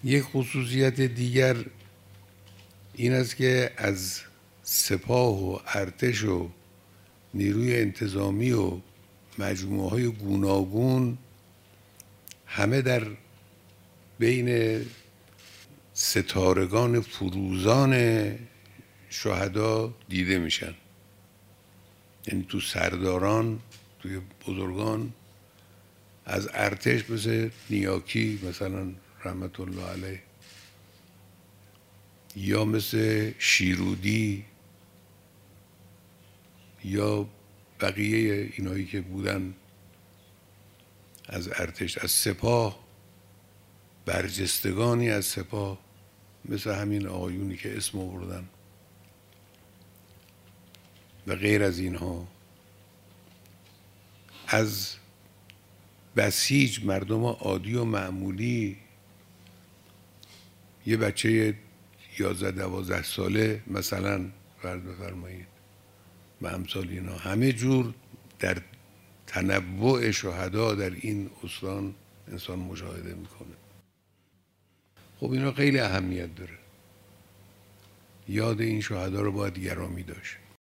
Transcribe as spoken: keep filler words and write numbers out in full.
یک خصوصیت دیگر این است که از سپاه و ارتش و نیروی انتظامی و مجموعه های گوناگون همه در بین ستارگان فروزان شهدا دیده میشن. یعنی تو سرداران، توی بزرگان از ارتش مثل نیاکی مثلا رحمت الله علیه، یا مثل شیرودی، یا بقیه اینایی که بودن از ارتش. از سپاه برجستگانی از سپاه مثل همین آقایونی که اسم آوردن و غیر از اینها. از بسیج مردم عادی و معمولی، یه بچه یازده دوازده ساله مثلا فرض بفرمایید و امثال اینا، همه جور در تنوع شهدا در این استان انسان مشاهده میکنه. خب اینا خیلی اهمیت داره. یاد این شهدا رو باید گرامی داشت.